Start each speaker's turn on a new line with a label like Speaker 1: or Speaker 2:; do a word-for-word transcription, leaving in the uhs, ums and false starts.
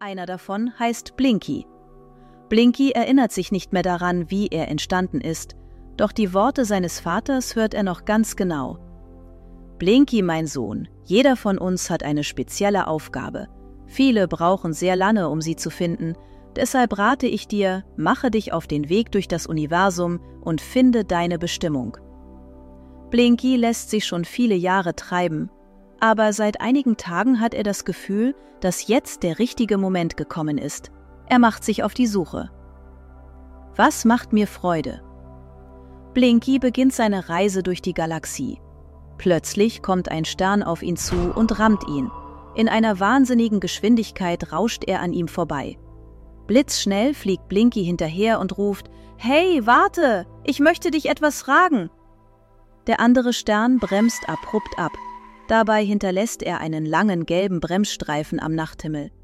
Speaker 1: Einer davon heißt Blinky. Blinky erinnert sich nicht mehr daran, wie er entstanden ist, doch die Worte seines Vaters hört er noch ganz genau. Blinky, mein Sohn, jeder von uns hat eine spezielle Aufgabe. Viele brauchen sehr lange, um sie zu finden. Deshalb rate ich dir, mache dich auf den Weg durch das Universum und finde deine Bestimmung. Blinky lässt sich schon viele Jahre treiben, aber seit einigen Tagen hat er das Gefühl, dass jetzt der richtige Moment gekommen ist. Er macht sich auf die Suche. Was macht mir Freude? Blinky beginnt seine Reise durch die Galaxie. Plötzlich kommt ein Stern auf ihn zu und rammt ihn. In einer wahnsinnigen Geschwindigkeit rauscht er an ihm vorbei. Blitzschnell fliegt Blinky hinterher und ruft: »Hey, warte! Ich möchte dich etwas fragen!« Der andere Stern bremst abrupt ab. Dabei hinterlässt er einen langen gelben Bremsstreifen am Nachthimmel.